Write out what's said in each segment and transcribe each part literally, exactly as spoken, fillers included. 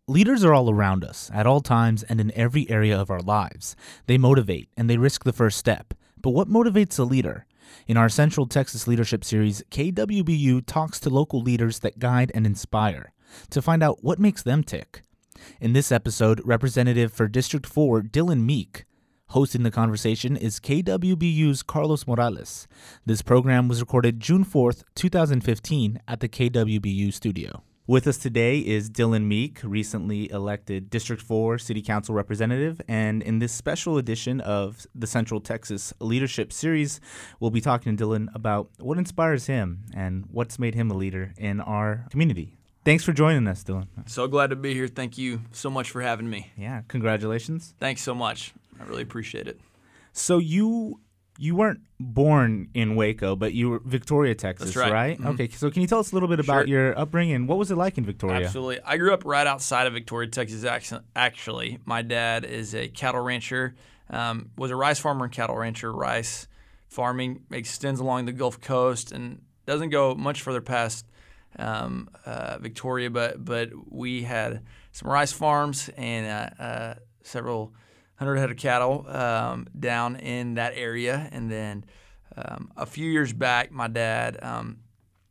Leaders are all around us, at all times and in every area of our lives. They motivate, and they risk the first step. But what motivates a leader? In our Central Texas Leadership Series, K W B U talks to local leaders that guide and inspire to find out what makes them tick. In this episode, Representative for District four, Dylan Meek. Hosting the conversation is K W B U's Carlos Morales. This program was recorded June fourth, twenty fifteen at the K W B U studio. With us today is Dylan Meek, recently elected District four City Council Representative, and in this special edition of the Central Texas Leadership Series, we'll be talking to Dylan about what inspires him and what's made him a leader in our community. Thanks for joining us, Dylan. So glad to be here. Thank you so much for having me. Yeah, congratulations. Thanks so much. I really appreciate it. So you you weren't born in Waco, but you were Victoria, Texas, That's right? right? Mm-hmm. Okay, so can you tell us a little bit about Sure. your upbringing? What was it like in Victoria? Absolutely. I grew up right outside of Victoria, Texas, actually. My dad is a cattle rancher, um, was a rice farmer and cattle rancher. Rice farming extends along the Gulf Coast and doesn't go much further past um, uh, Victoria, but but we had some rice farms and uh, uh, several hundred head of cattle um, down in that area. And then um, a few years back, my dad, um,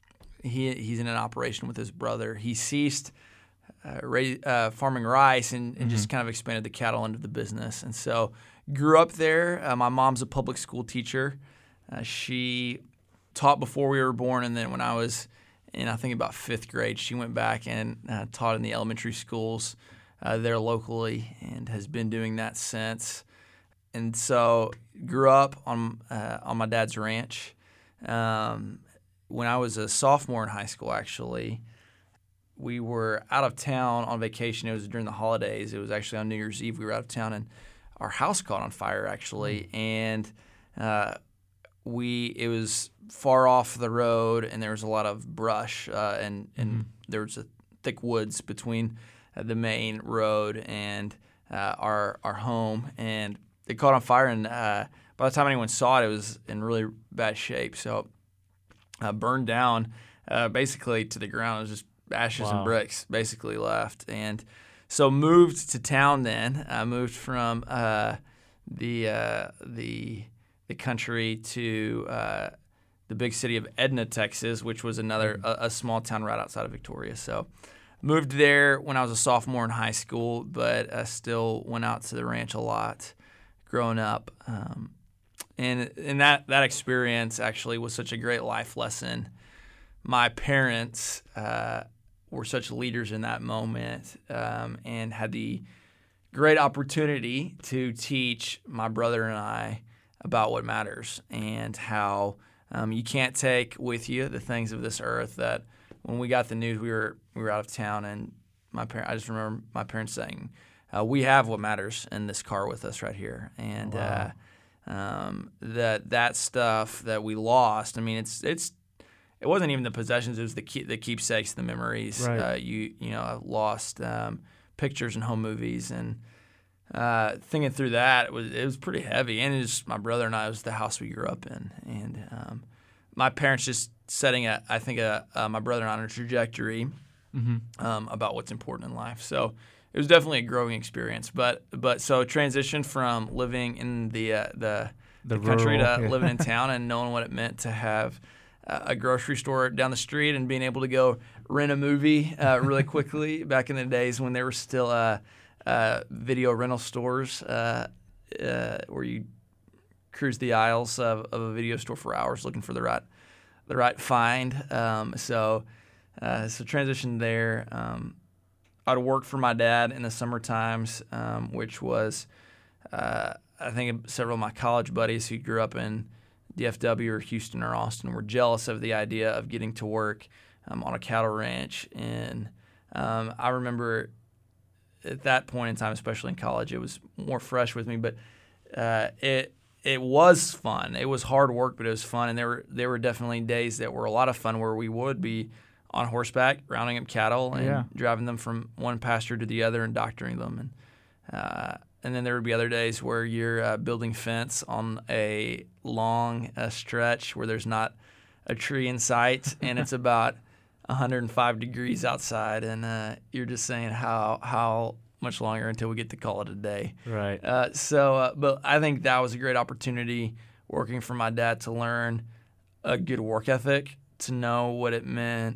he he's in an operation with his brother. He ceased uh, ra- uh, farming rice and, and mm-hmm. just kind of expanded the cattle into the business. And so grew up there. Uh, my mom's a public school teacher. Uh, she taught before we were born, and then when I was in, I think, about fifth grade, she went back and uh, taught in the elementary schools Uh, there locally and has been doing that since. And so grew up on uh, on my dad's ranch. Um, when I was a sophomore in high school, actually, we were out of town on vacation. It was during the holidays. It was actually on New Year's Eve. We were out of town, and our house caught on fire, actually. And uh, we it was far off the road, and there was a lot of brush, uh, and, and mm-hmm. there was a thick woods between the main road and uh, our our home, and it caught on fire. And uh, by the time anyone saw it, it was in really bad shape. So uh, burned down uh, basically to the ground. It was just ashes wow. and bricks basically left. And so moved to town. Then I moved from uh, the uh, the the country to uh, the big city of Edna, Texas, which was another a, a small town right outside of Victoria. So. Moved there when I was a sophomore in high school, but I still went out to the ranch a lot growing up. Um, and and that, that experience actually was such a great life lesson. My parents uh, were such leaders in that moment um, and had the great opportunity to teach my brother and I about what matters and how um, you can't take with you the things of this earth. That when we got the news, we were we were out of town, and my parent. I just remember my parents saying, uh, "We have what matters in this car with us right here," and wow. uh, um, that that stuff that we lost. I mean, it's it's it wasn't even the possessions; it was the keep, the keepsakes, the memories. Right. Uh, you you know, I lost um, pictures and home movies, and uh, thinking through that, it was it was pretty heavy. And it was my brother and I. It was the house we grew up in, and um, my parents just setting a, I think, a, uh, my brother and I on a trajectory mm-hmm. um, about what's important in life. So it was definitely a growing experience. But but so transition from living in the uh, the, the, the country rural, to yeah. living in town and knowing what it meant to have uh, a grocery store down the street and being able to go rent a movie uh, really quickly back in the days when there were still uh, uh, video rental stores uh, uh, where you cruise the aisles of, of a video store for hours looking for the right the right find. Um, so uh, so transition there. Um, I'd work for my dad in the summer times, um, which was uh, I think several of my college buddies who grew up in D F W or Houston or Austin were jealous of the idea of getting to work um, on a cattle ranch. And um, I remember at that point in time, especially in college, it was more fresh with me, but uh, it It was fun. It was hard work, but it was fun. And there were there were definitely days that were a lot of fun where we would be on horseback, rounding up cattle and yeah. driving them from one pasture to the other and doctoring them. And uh, and then there would be other days where you're uh, building fence on a long uh, stretch where there's not a tree in sight, and it's about one hundred five degrees outside, and uh, you're just saying how how much longer until we get to call it a day. Right. Uh, so, uh, but I think that was a great opportunity working for my dad to learn a good work ethic, to know what it meant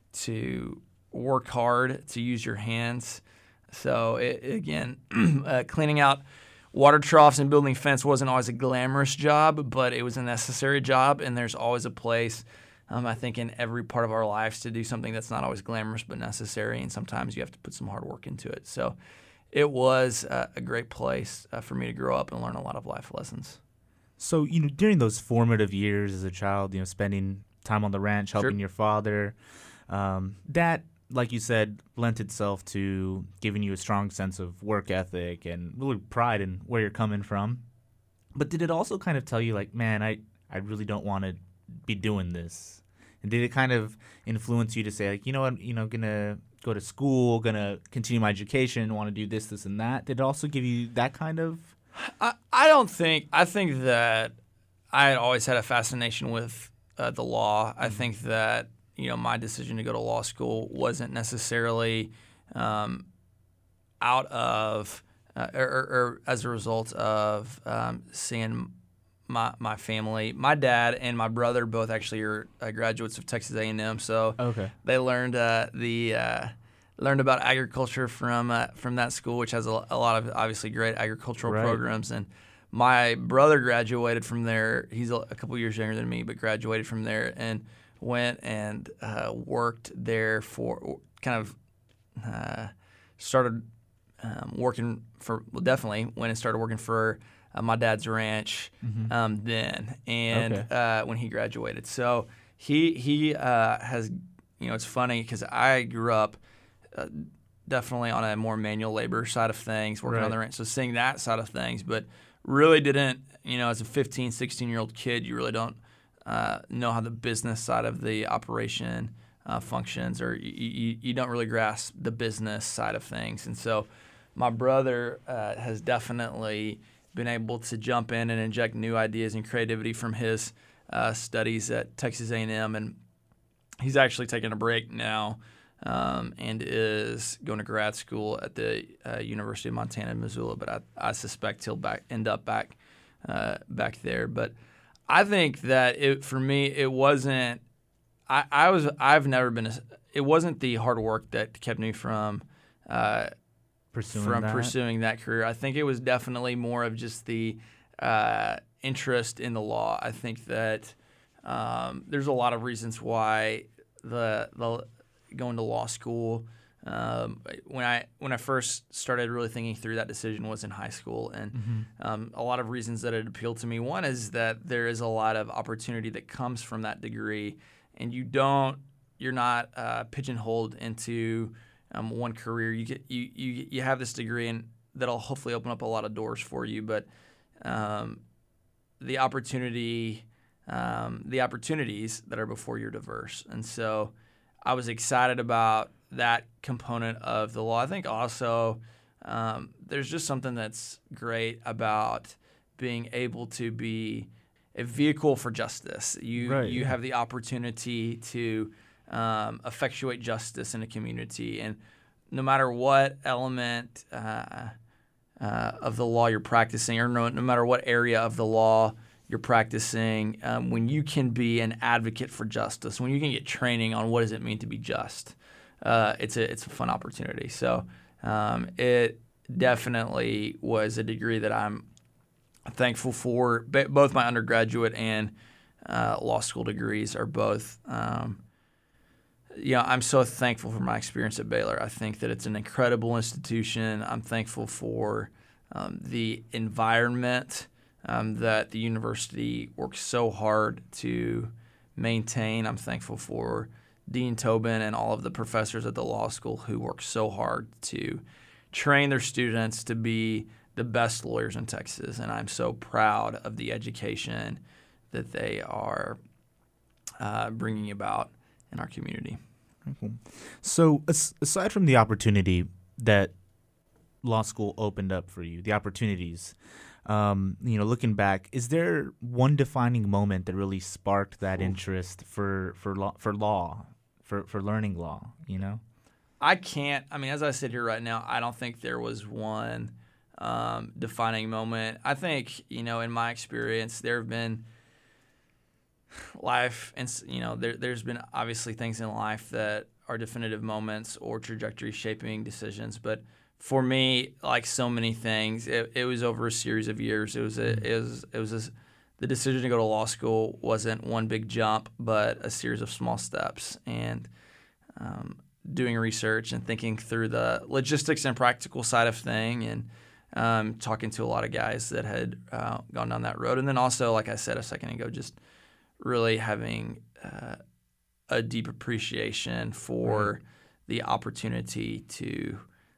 to work hard, to use your hands. So, it, again, uh, cleaning out water troughs and building fence wasn't always a glamorous job, but it was a necessary job, and there's always a place, um, I think, in every part of our lives to do something that's not always glamorous but necessary, and sometimes you have to put some hard work into it. So it was uh, a great place uh, for me to grow up and learn a lot of life lessons. So, you know, during those formative years as a child, you know, spending time on the ranch, helping Sure. your father, um, that, like you said, lent itself to giving you a strong sense of work ethic and really pride in where you're coming from. But did it also kind of tell you, like, man, I, I really don't want to be doing this? And did it kind of influence you to say, like, you know what, you know, gonna go to school, gonna continue my education, want to do this, this, and that? Did it also give you that kind of? I, I don't think – I think that I had always had a fascination with uh, the law. I think that, you know, my decision to go to law school wasn't necessarily um, out of uh, or, or, or as a result of um, seeing my my family. My dad and my brother both actually are uh, graduates of Texas A and M, so Okay. they learned uh, the uh, learned about agriculture from uh, from that school, which has a, a lot of obviously great agricultural Right. programs. And my brother graduated from there. He's a, a couple years younger than me, but graduated from there and went and uh, worked there for kind of uh, started um, working for well, definitely went and started working for uh, my dad's ranch Mm-hmm. um, then and Okay. uh, when he graduated. So he he uh, has you know it's funny because I grew up uh, definitely on a more manual labor side of things, working Right. on the ranch, so seeing that side of things, but really didn't you know as a fifteen, sixteen year old kid you really don't Uh, know how the business side of the operation uh, functions, or you, you, you don't really grasp the business side of things. And so my brother uh, has definitely been able to jump in and inject new ideas and creativity from his uh, studies at Texas A and M, and he's actually taking a break now um, and is going to grad school at the uh, University of Montana in Missoula, but I, I suspect he'll back, end up back uh, back there. But I think that it for me it wasn't I, I was I've never been a, it wasn't the hard work that kept me from uh, Pursuing from that? pursuing that career. I think it was definitely more of just the uh, interest in the law. I think that um, there's a lot of reasons why the the going to law school. Um, when I when I first started really thinking through that decision was in high school, and Mm-hmm. um, a lot of reasons that it appealed to me. One is that there is a lot of opportunity that comes from that degree, and you don't you're not uh, pigeonholed into um, one career. You get you, you you have this degree, and that'll hopefully open up a lot of doors for you. But um, the opportunity um, the opportunities that are before you are diverse, and so I was excited about that component of the law. I think also um, there's just something that's great about being able to be a vehicle for justice. You Right, you yeah. have the opportunity to um, effectuate justice in a community, and no matter what element uh, uh, of the law you're practicing, or no, no matter what area of the law you're practicing, um, when you can be an advocate for justice, when you can get training on what does it mean to be just, uh, it's a it's a fun opportunity. So um, it definitely was a degree that I'm thankful for. Ba- both my undergraduate and uh, law school degrees are both. Um, you know, I'm so thankful for my experience at Baylor. I think that it's an incredible institution. I'm thankful for um, the environment um, that the university works so hard to maintain. I'm thankful for Dean Tobin and all of the professors at the law school who work so hard to train their students to be the best lawyers in Texas. And I'm so proud of the education that they are uh, bringing about in our community. Cool. So as, aside from the opportunity that law school opened up for you, the opportunities, um, you know, looking back, is there one defining moment that really sparked that interest for for law, for law for, for learning law, you know? I can't. I mean, as I sit here right now, I don't think there was one um, defining moment. I think, you know, in my experience, there have been life, and you know, there, there's been obviously things in life that are definitive moments or trajectory shaping decisions. But for me, like so many things, it, it was over a series of years. It was a, it was it was a, the decision to go to law school wasn't one big jump, but a series of small steps. And um, doing research and thinking through the logistics and practical side of thing, and um, talking to a lot of guys that had uh, gone down that road. And then also, like I said a second ago, just really having uh, a deep appreciation for right. the opportunity to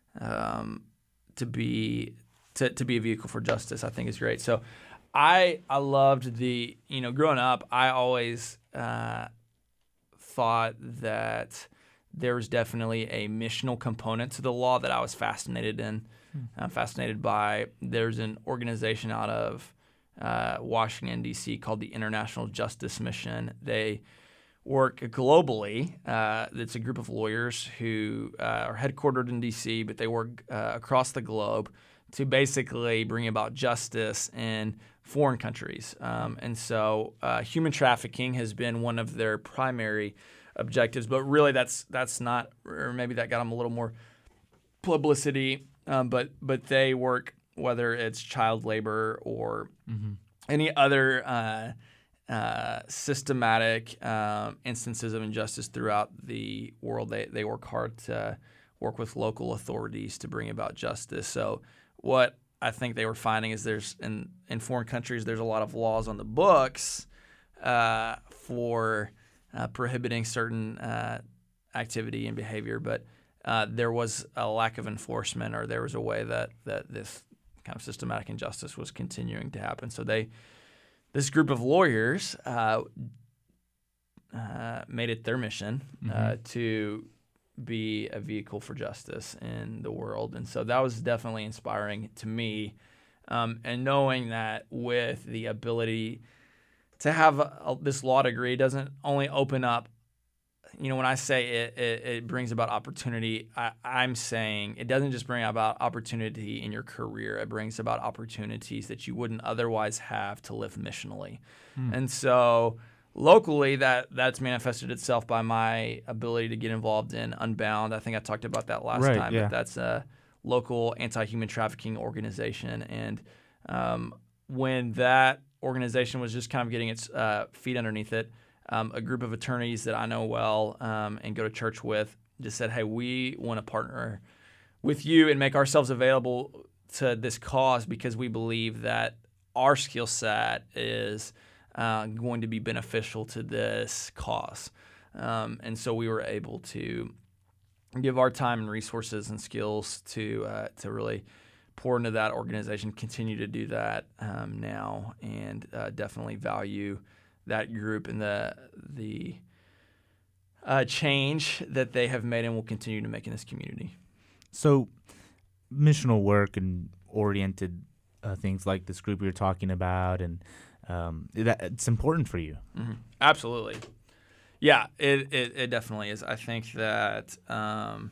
um, to be to, to be a vehicle for justice, I think is great. So I I loved the, you know, growing up, I always uh, thought that there was definitely a missional component to the law that I was fascinated in. Hmm. I'm fascinated by. There's an organization out of uh, Washington, D C called the International Justice Mission. They work globally. Uh, it's a group of lawyers who uh, are headquartered in D C, but they work uh, across the globe to basically bring about justice in foreign countries. Um, and so uh, human trafficking has been one of their primary objectives, but really that's that's not, or maybe that got them a little more publicity, um, but but they work, whether it's child labor or mm-hmm. any other uh, uh, systematic um, instances of injustice throughout the world. They, they work hard to work with local authorities to bring about justice. So what I think they were finding is there's in, in foreign countries, there's a lot of laws on the books uh, for Uh, prohibiting certain uh, activity and behavior, but uh, there was a lack of enforcement, or there was a way that, that this kind of systematic injustice was continuing to happen. So they, this group of lawyers, uh, uh, made it their mission uh, mm-hmm. to be a vehicle for justice in the world, and so that was definitely inspiring to me. Um, and knowing that with the ability to have a, this law degree doesn't only open up, you know, when I say it, it, it brings about opportunity, I, I'm saying it doesn't just bring about opportunity in your career. It brings about opportunities that you wouldn't otherwise have to live missionally. Hmm. And so locally, that that's manifested itself by my ability to get involved in Unbound. I think I talked about that last right, time, yeah. but that's a local anti-human trafficking organization. And um, when that organization was just kind of getting its uh, feet underneath it, um, a group of attorneys that I know well um, and go to church with just said, hey, we want to partner with you and make ourselves available to this cause because we believe that our skill set is uh, going to be beneficial to this cause. Um, and so we were able to give our time and resources and skills to uh, to really pour into that organization, continue to do that um, now, and uh, definitely value that group and the the uh, change that they have made and will continue to make in this community. So missional work and oriented uh, things like this group you're talking about, and um, that, it's important for you. Mm-hmm. Absolutely. Yeah, it, it, it definitely is. I think that um,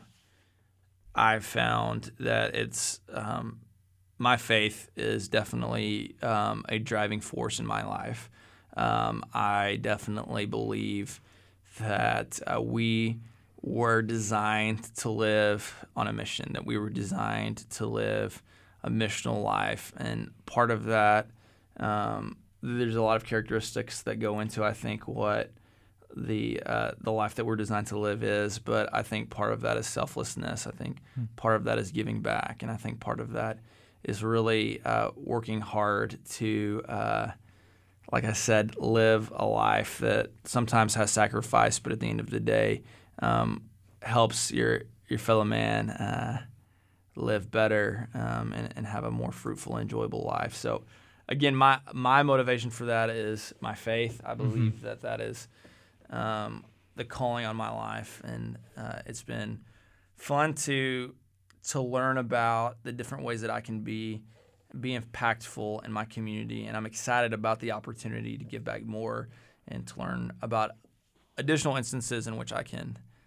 I've found that it's um, my faith is definitely um, a driving force in my life. Um, I definitely believe that uh, we were designed to live on a mission, that we were designed to live a missional life. And part of that, um, there's a lot of characteristics that go into, I think, what the uh, the life that we're designed to live is. But I think part of that is selflessness. I think hmm. part of that is giving back. And I think part of that is really uh, working hard to, uh, like I said, live a life that sometimes has sacrifice, but at the end of the day, um, helps your your fellow man uh, live better um, and, and have a more fruitful, enjoyable life. So, again, my my motivation for that is my faith. I believe mm-hmm. that that is um, the calling on my life, and uh, it's been fun to to learn about the different ways that I can be be impactful in my community, and I'm excited about the opportunity to give back more and to learn about additional instances in which I can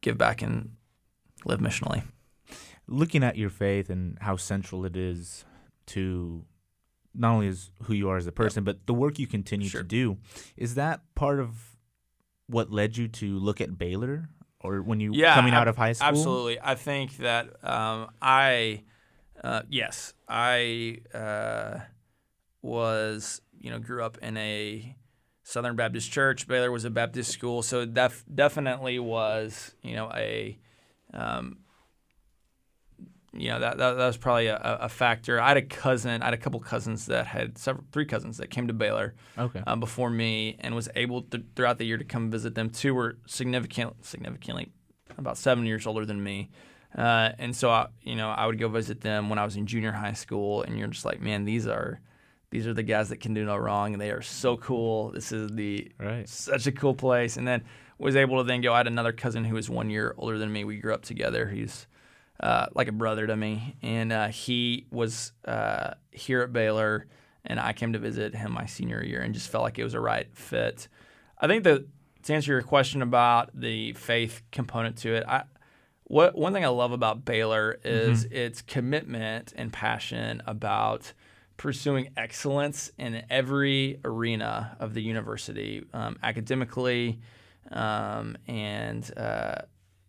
give back and live missionally. Looking at your faith and how central it is to not only as who you are as a person, yep. but the work you continue sure. to do, is that part of what led you to look at Baylor, or when you yeah, coming out of high school? Absolutely. I think that um, I, uh, yes, I uh, was, you know, grew up in a Southern Baptist church. Baylor was a Baptist school, so that definitely was, you know, a um, You know, that, that that was probably a, a factor. I had a cousin, I had a couple cousins that had several, three cousins that came to Baylor okay. um, before me, and was able to, throughout the year to come visit them. Two were significant, significantly about seven years older than me. Uh, and so, I, you know, I would go visit them when I was in junior high school, and you're just like, man, these are these are the guys that can do no wrong, and they are so cool. This is the right. such a cool place. And then was able to then go, I had another cousin who was one year older than me. We grew up together. He's Uh, like a brother to me, and uh, he was uh, here at Baylor, and I came to visit him my senior year, and just felt like it was a right fit. I think that to answer your question about the faith component to it, I what one thing I love about Baylor is mm-hmm. its commitment and passion about pursuing excellence in every arena of the university, um, academically, um, and uh,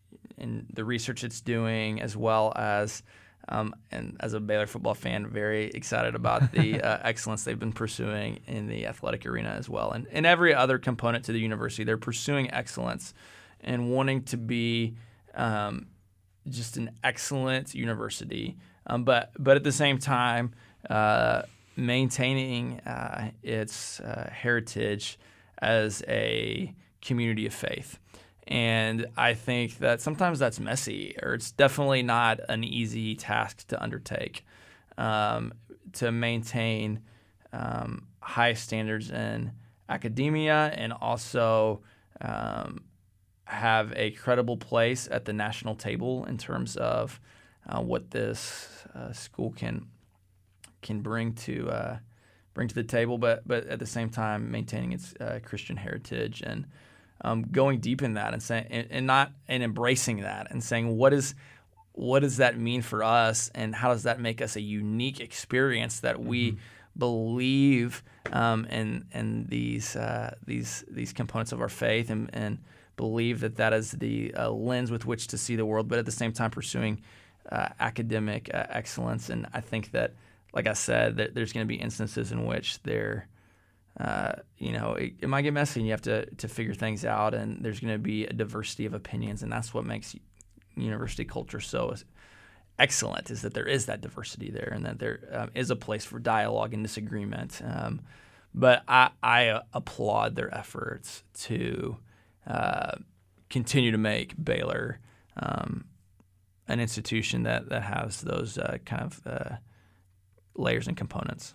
in the research it's doing, as well as, um, and as a Baylor football fan, very excited about the uh, excellence they've been pursuing in the athletic arena as well. And in every other component to the university, they're pursuing excellence and wanting to be um, just an excellent university, um, but but at the same time, uh, maintaining uh, its uh, heritage as a community of faith. And I think that sometimes that's messy, or it's definitely not an easy task to undertake, um, to maintain um, high standards in academia and also um, have a credible place at the national table in terms of uh, what this uh, school can can bring to uh, bring to the table, but but at the same time maintaining its uh, Christian heritage and Um, going deep in that and saying and, and not and embracing that and saying what is what does that mean for us, and how does that make us a unique experience that we mm-hmm. believe um, in in these uh, these these components of our faith, and, and believe that that is the uh, lens with which to see the world, but at the same time pursuing uh, academic uh, excellence. And I think that, like I said, that there's going to be instances in which there. Uh, you know, it, it might get messy, and you have to to figure things out, and there's going to be a diversity of opinions, and that's what makes university culture so excellent, is that there is that diversity there, and that there um, is a place for dialogue and disagreement. Um, but I, I uh, applaud their efforts to uh, continue to make Baylor um, an institution that, that has those uh, kind of uh, layers and components.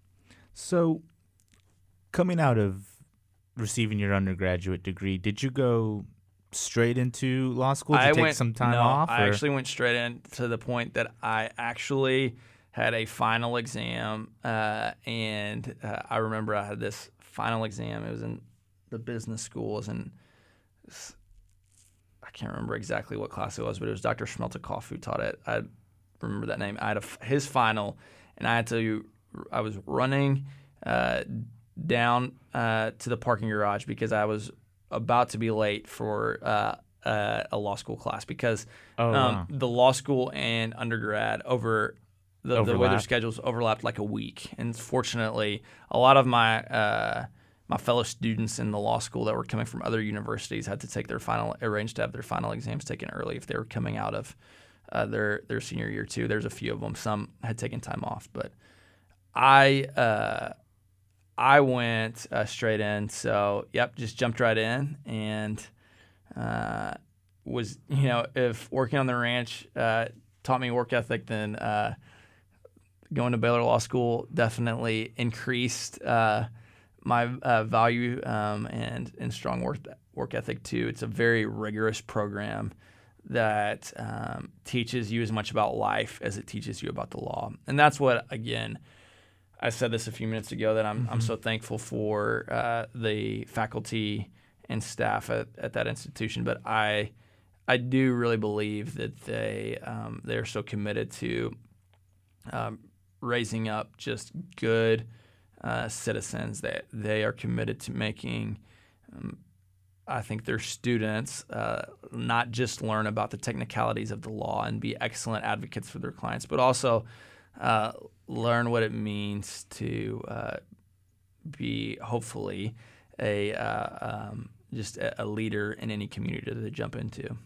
So, coming out of receiving your undergraduate degree, did you go straight into law school? Did you I take went, some time no, off? I or? actually went straight in to the point that I actually had a final exam, uh, and uh, I remember I had this final exam. It was in the business school. It was in, I can't remember exactly what class it was, but it was Doctor Schmeltekoff who taught it. I remember that name. I had a, his final, and I had to, I was running uh, down uh, to the parking garage because I was about to be late for uh, uh, a law school class, because oh, um, wow. the law school and undergrad over the, the way their schedules overlapped like a week. And fortunately, a lot of my uh, my fellow students in the law school that were coming from other universities had to take their final, arranged to have their final exams taken early if they were coming out of uh, their their senior year too. There's a few of them. Some had taken time off, but I uh, I went uh, straight in. So yep, just jumped right in and uh, was you know if working on the ranch uh, taught me work ethic, then uh, going to Baylor Law School definitely increased uh, my uh, value um, and and strong work work ethic too. It's a very rigorous program that um, teaches you as much about life as it teaches you about the law, and that's what again. I said this a few minutes ago that I'm mm-hmm. I'm so thankful for uh, the faculty and staff at, at that institution, but I I do really believe that they um, they're so committed to um, raising up just good uh, citizens. That they are committed to making, um, I think, their students uh, not just learn about the technicalities of the law and be excellent advocates for their clients, but also uh, learn what it means to uh, be hopefully a uh, um, just a, a leader in any community that they jump into.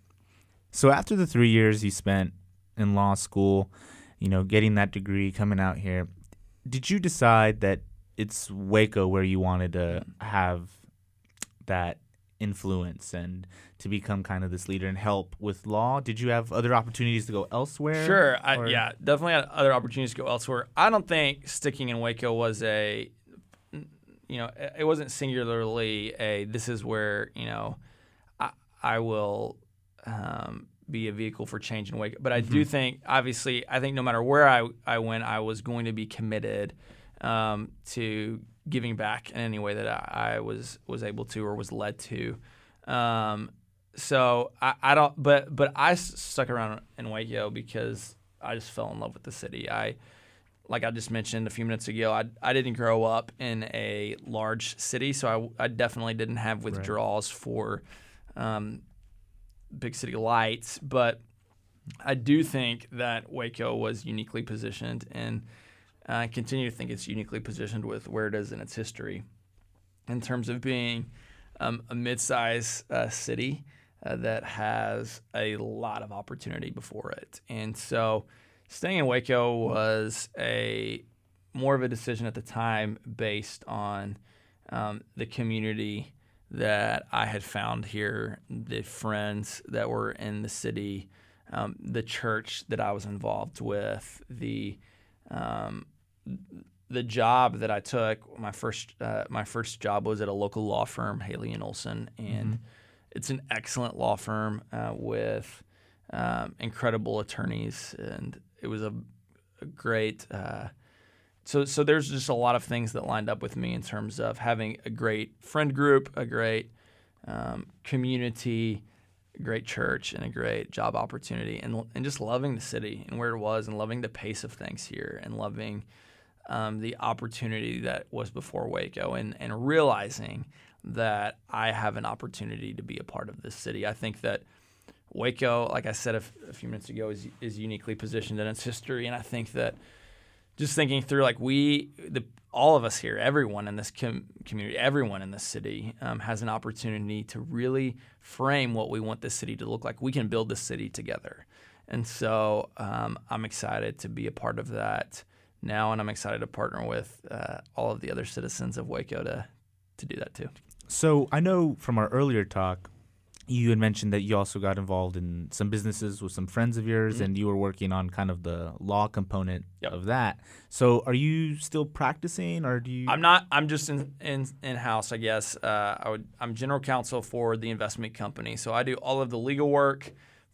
So after the three years you spent in law school, you know, getting that degree, coming out here, did you decide that it's Waco where you wanted to have that influence and to become kind of this leader and help with law? Did you have other opportunities to go elsewhere? Sure. I, yeah, definitely had other opportunities to go elsewhere. I don't think sticking in Waco was a, you know, it wasn't singularly a, this is where, you know, I, I will um, be a vehicle for change in Waco. But I mm-hmm. do think, obviously, I think no matter where I, I went, I was going to be committed um, to giving back in any way that I, I was was able to or was led to. Um, so I, I don't, but but I stuck around in Waco because I just fell in love with the city. I, like I just mentioned a few minutes ago, I I didn't grow up in a large city, so I, I definitely didn't have withdrawals right. for um, big city lights. But I do think that Waco was uniquely positioned, and I continue to think it's uniquely positioned with where it is in its history in terms of being um, a mid-size uh, city uh, that has a lot of opportunity before it. And so staying in Waco was a more of a decision at the time based on um, the community that I had found here, the friends that were in the city, um, the church that I was involved with, the um, the job that I took. My first uh, my first job was at a local law firm, Haley and Olson, and mm-hmm. it's an excellent law firm uh, with um, incredible attorneys, and it was a, a great. Uh, so so there's just a lot of things that lined up with me in terms of having a great friend group, a great um, community, a great church, and a great job opportunity, and and just loving the city and where it was, and loving the pace of things here, and loving Um, the opportunity that was before Waco, and, and realizing that I have an opportunity to be a part of this city. I think that Waco, like I said a, f- a few minutes ago, is is uniquely positioned in its history, and I think that just thinking through, like we, the all of us here, everyone in this com- community, everyone in this city um, has an opportunity to really frame what we want this city to look like. We can build this city together, and so um, I'm excited to be a part of that now, and I'm excited to partner with uh, all of the other citizens of Waco to to do that too. So I know from our earlier talk, you had mentioned that you also got involved in some businesses with some friends of yours, mm-hmm. and you were working on kind of the law component yep. of that. So are you still practicing, or do you? I'm not. I'm just in in, in house, I guess. Uh, I would. I'm general counsel for the investment company, so I do all of the legal work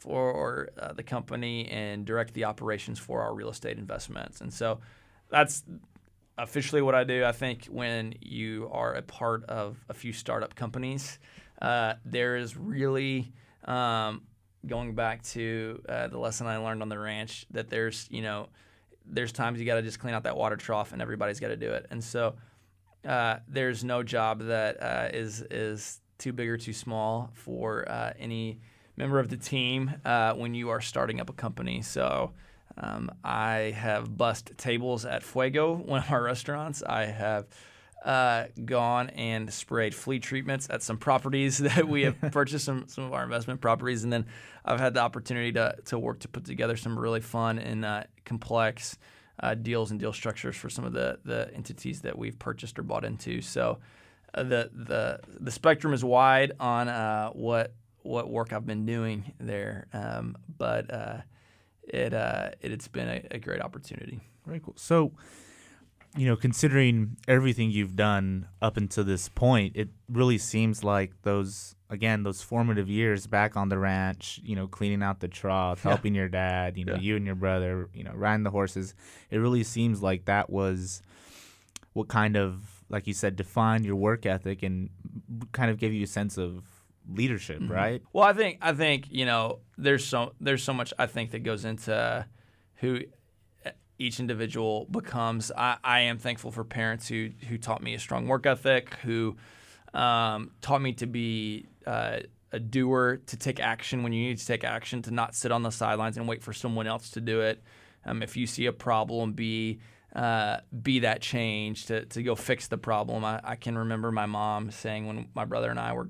for uh, the company and direct the operations for our real estate investments. And so that's officially what I do. I think when you are a part of a few startup companies, uh, there is really, um, going back to uh, the lesson I learned on the ranch, that there's, you know, there's times you got to just clean out that water trough and everybody's got to do it. And so uh, there's no job that uh, is is too big or too small for uh, any member of the team uh, when you are starting up a company. So um, I have bussed tables at Fuego, one of our restaurants. I have uh, gone and sprayed flea treatments at some properties that we have purchased, some, some of our investment properties. And then I've had the opportunity to, to work to put together some really fun and uh, complex uh, deals and deal structures for some of the, the entities that we've purchased or bought into. So uh, the, the, the spectrum is wide on uh, what what work I've been doing there, um, but uh, it, uh, it it's been a, a great opportunity. Very cool. So, you know, considering everything you've done up until this point, it really seems like those, again, those formative years back on the ranch, you know, cleaning out the trough, yeah. helping your dad, you know, yeah. you and your brother, you know, riding the horses. It really seems like that was what kind of, like you said, defined your work ethic and kind of gave you a sense of leadership, Mm-hmm. right? Well, I think I think you know there's so there's so much I think that goes into who each individual becomes. I, I am thankful for parents who who taught me a strong work ethic, who um, taught me to be uh, a doer, to take action when you need to take action, to not sit on the sidelines and wait for someone else to do it. Um, if you see a problem, be uh, be that change to to go fix the problem. I, I can remember my mom saying when my brother and I were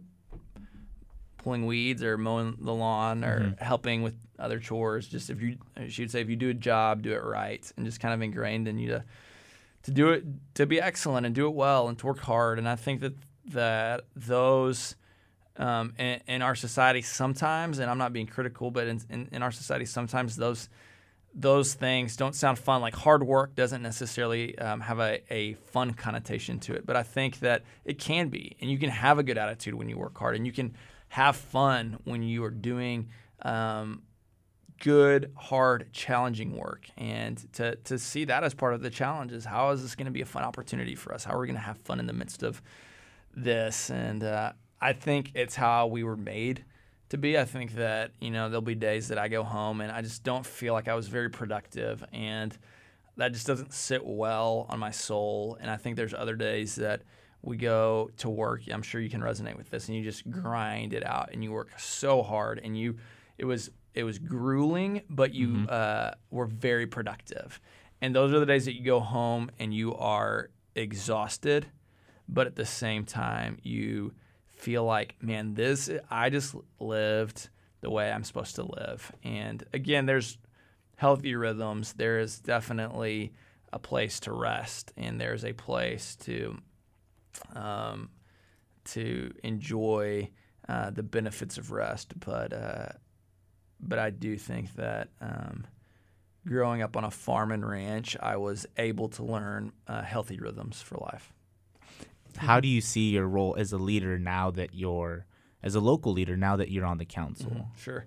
pulling weeds or mowing the lawn or mm-hmm. helping with other chores, just if you, she would say, if you do a job, do it right, and just kind of ingrained in you to to do it, to be excellent and do it well and to work hard. And I think that that those um, in, in our society sometimes, and I'm not being critical, but in, in, in our society sometimes those those things don't sound fun. Like hard work doesn't necessarily um, have a, a fun connotation to it, but I think that it can be, and you can have a good attitude when you work hard, and you can have fun when you are doing um, good, hard, challenging work. And to to see that as part of the challenge is, how is this going to be a fun opportunity for us? How are we going to have fun in the midst of this? And uh, I think it's how we were made to be. I think that, you know, there'll be days that I go home and I just don't feel like I was very productive, and that just doesn't sit well on my soul. And I think there's other days that we go to work. I'm sure you can resonate with this, and you just grind it out, and you work so hard, and you, it was it was grueling, but you mm-hmm. uh, were very productive. And those are the days that you go home and you are exhausted, but at the same time you feel like, man, this I just lived the way I'm supposed to live. And again, there's healthy rhythms. There is definitely a place to rest, and there's a place to Um, to enjoy uh, the benefits of rest, but uh, but I do think that um, growing up on a farm and ranch, I was able to learn uh, healthy rhythms for life. How do you see your role as a leader now that you're, as a local leader, now that you're on the council? Mm-hmm. Sure.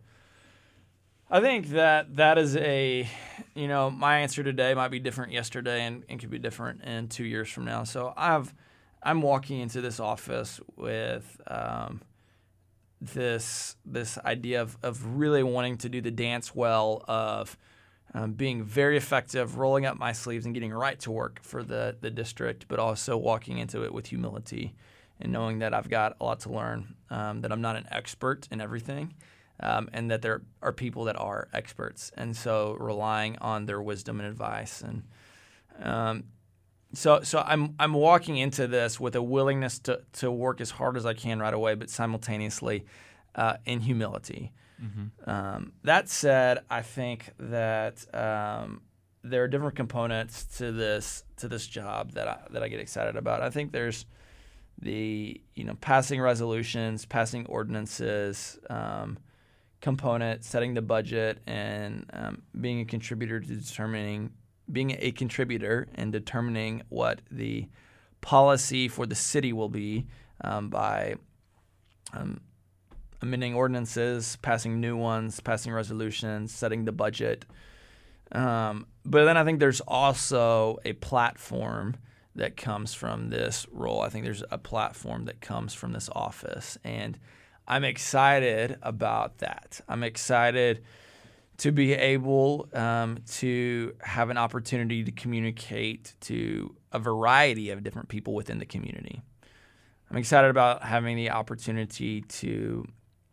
I think that that is a, you know, my answer today might be different yesterday and, and could be different in two years from now. So I've I'm walking into this office with um, this this idea of, of really wanting to do the dance well of um, being very effective, rolling up my sleeves and getting right to work for the, the district, but also walking into it with humility and knowing that I've got a lot to learn, um, that I'm not an expert in everything, um, and that there are people that are experts. And so relying on their wisdom and advice. And um, So so I'm I'm walking into this with a willingness to, to work as hard as I can right away, but simultaneously uh, in humility. Mm-hmm. Um, that said, I think that um, there are different components to this to this job that I, that I get excited about. I think there's the you know passing resolutions, passing ordinances um, component, setting the budget, and um, being a contributor to determining. being a contributor and determining what the policy for the city will be um, by um, amending ordinances, passing new ones, passing resolutions, setting the budget. Um, but then I think there's also a platform that comes from this role. I think there's a platform that comes from this office, and I'm excited about that. I'm excited to be able um, to have an opportunity to communicate to a variety of different people within the community. I'm excited about having the opportunity to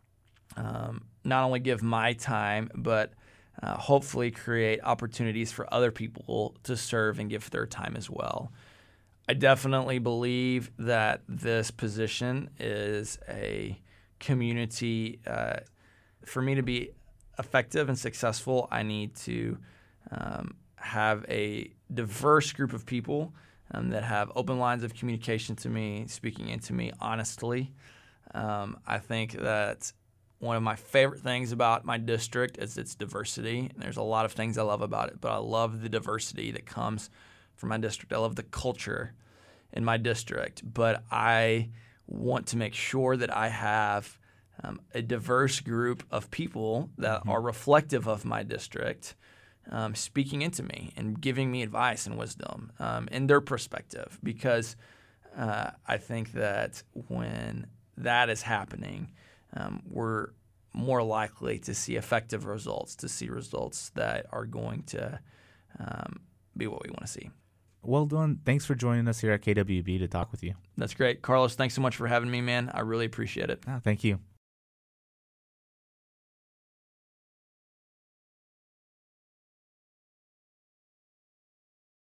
um, not only give my time, but uh, hopefully create opportunities for other people to serve and give their time as well. I definitely believe that this position is a community. Uh, for me to be effective and successful, I need to um, have a diverse group of people um, that have open lines of communication to me, speaking into me honestly. Um, I think that one of my favorite things about my district is its diversity. And there's a lot of things I love about it, but I love the diversity that comes from my district. I love the culture in my district, but I want to make sure that I have Um, a diverse group of people that mm-hmm. are reflective of my district, um, speaking into me and giving me advice and wisdom um, in their perspective. Because uh, I think that when that is happening, um, we're more likely to see effective results, to see results that are going to um, be what we want to see. Well done. Thanks for joining us here at K W B to talk with you. That's great. Carlos, thanks so much for having me, man. I really appreciate it. Ah, thank you.